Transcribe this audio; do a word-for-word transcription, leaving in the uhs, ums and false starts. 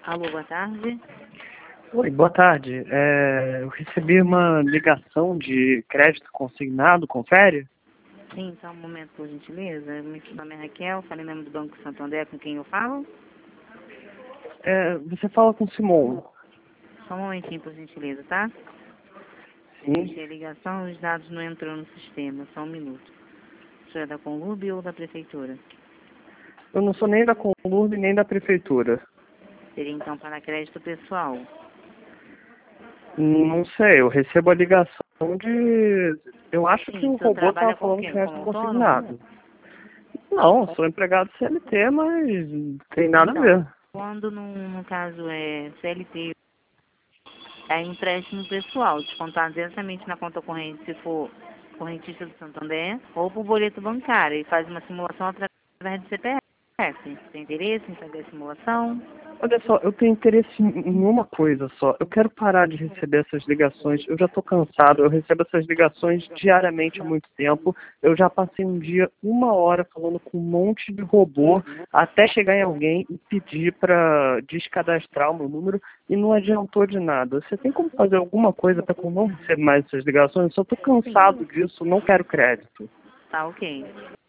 Alô, boa tarde. Oi, boa tarde. É, eu recebi uma ligação de crédito consignado, confere? Sim, só um momento, por gentileza. Meu nome é Raquel, falei em nome do Banco Santander, com quem eu falo? É, você fala com Simon. Só um momentinho, por gentileza, tá? Sim. Puxei a ligação, os dados não entrou no sistema, só um minuto. O senhor é da Conlub ou da Prefeitura? Eu não sou nem da Conlub nem da Prefeitura. Seria então para crédito pessoal. Não sei, eu recebo a ligação de... Eu acho Sim, que o o senhor robô estava trabalha com falando quem? crédito Como consignado. autônomo? Não, eu sou empregado C L T, mas não tem nada a Então, ver. quando no, no caso é C L T, é empréstimo pessoal, descontado diretamente na conta corrente, se for correntista do Santander, ou por boleto bancário, e faz uma simulação através do C P F. Tem interesse em fazer a simulação? Olha só, eu tenho interesse em em uma coisa só. Eu quero parar de receber essas ligações. Eu já estou cansado. Eu recebo essas ligações diariamente há muito tempo. Eu já passei um dia, uma hora, falando com um monte de robô, até chegar em alguém e pedir para descadastrar o meu número e não adiantou de nada. Você tem como fazer alguma coisa para que eu não receba mais essas ligações? Eu só estou cansado disso. Não quero crédito. Tá ok.